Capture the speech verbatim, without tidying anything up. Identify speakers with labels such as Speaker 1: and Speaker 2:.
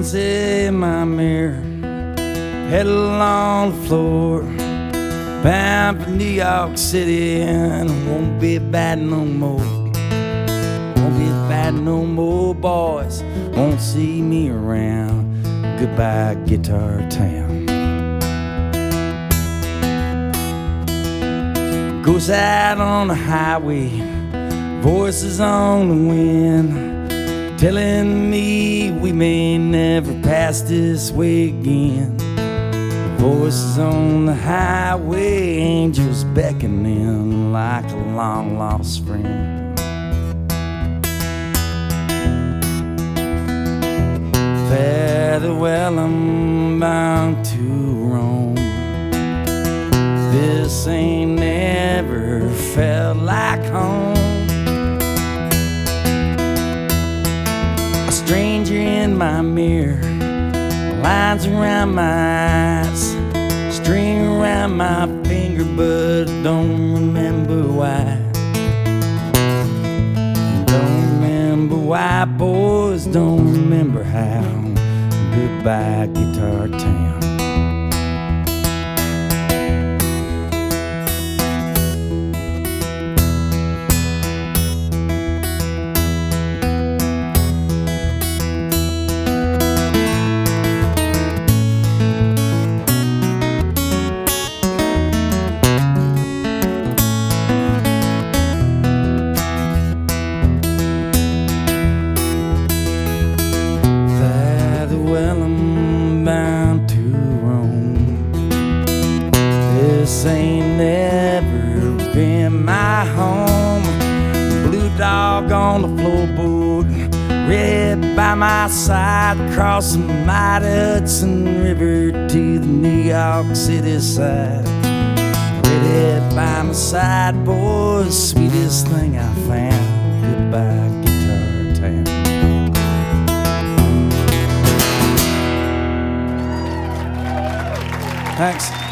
Speaker 1: lines in my mirror, pedal on the floor, bound for New York City, and it won't be bad no more. Won't be bad no more, boys won't see me around. Goodbye, Guitar Town. Goes out on the highway, voices on the wind, telling me we may never pass this way again. Voices on the highway, angels beckoning like a long lost friend. Fare thee well, I'm bound to roam. This ain't never felt like home. A stranger in my mirror, lines around my eyes, string around my finger, but don't remember why. Don't remember why, boys, don't remember how. Goodbye, Guitar Town. Well, I'm bound to roam. This ain't never been my home. Blue dog on the floorboard, red by my side, crossing the mighty Hudson River to the New York City side. Red by my side, boys, sweetest thing I found. Goodbye, Guitar Town. Thanks.